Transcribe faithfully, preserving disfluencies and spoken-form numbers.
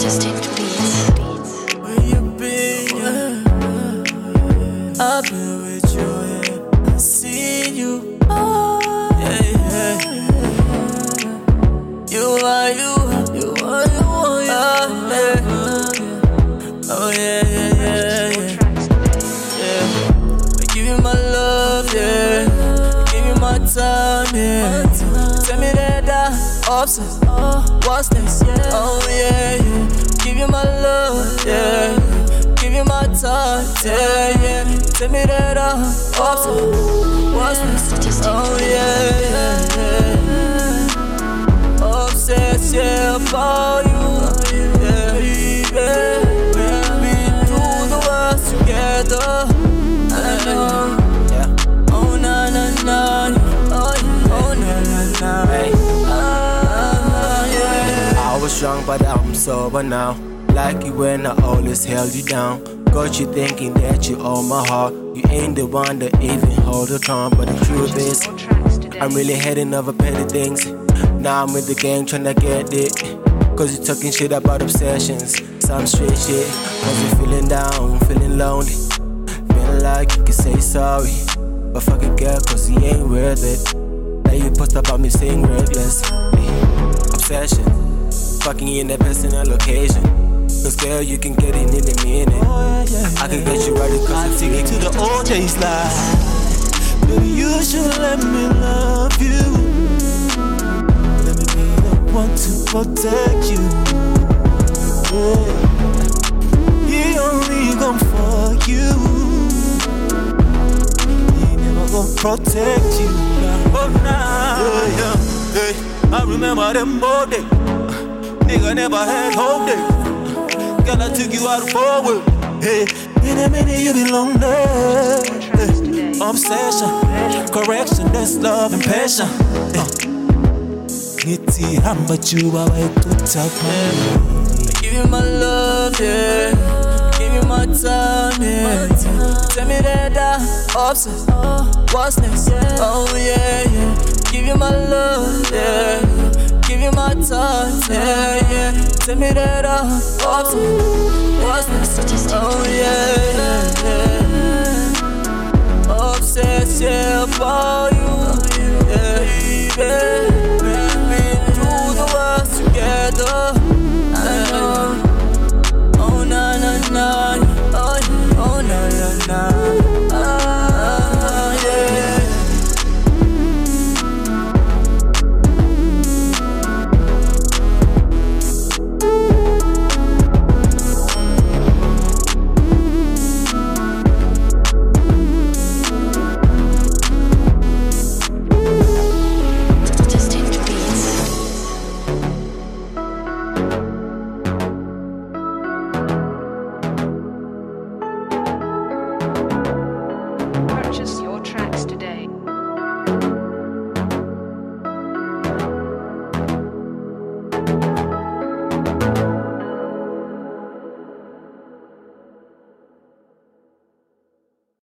Distinct beats. Where you been? Yeah. I've been with you, yeah. I seen you. Oh, yeah, yeah, yeah. You are, you are, you are, you are, yeah. Oh, yeah, yeah, yeah, yeah. Yeah. I give you my love, yeah. I give you my time, yeah. Tell me that I'm obsessed. What's next? Oh, yeah, yeah. Give you my love, yeah. Give you my time, yeah, yeah. Tell me that I'm obsessed. What's next? Oh, yeah, yeah, yeah. Obsessed, yeah, about you, yeah, yeah. We've been through the worst together. Yeah. Oh, na, na, na. Oh, oh, na, na, na. Hey. I was young, but I'm sober now. Like you when I always held you down. Got you thinking that you own my heart. You ain't the one that even hold the calm. But the truth is, I'm really heading over petty things. Now I'm with the gang tryna get it. Cause you talking shit about obsessions. Some straight shit. Cause you feeling down, feeling lonely. Feeling like you can say sorry. But fuck it, girl, cause he ain't worth it. Now you post about me saying reckless. Obsession. Fucking in that personal location. Cause girl, you can get it in a minute. Oh, yeah, yeah, I can get you right across the take you to the old days like, baby, you should let me love you. Let me be the one to protect you. Yeah. He only gon' fuck you. He never gon' protect you. Oh, nah. Yeah, yeah. Hey, I remember them old days. Nigga never had hope day. Girl, I took you out forward. Hey, in a minute you be lonely. Hey, obsession, correction, that's love and passion. Niti hamba chuba wa tutapa. Give you my love, yeah. Give you my time, yeah. Tell me that I'm obsessed. What's next? Oh, yeah, yeah. Give you my love, yeah. Give you my time, yeah, yeah. Tell me that I'm obsessed. What's next? Oh, yeah, yeah, yeah. Obsessed, yeah, about you, yeah, yeah.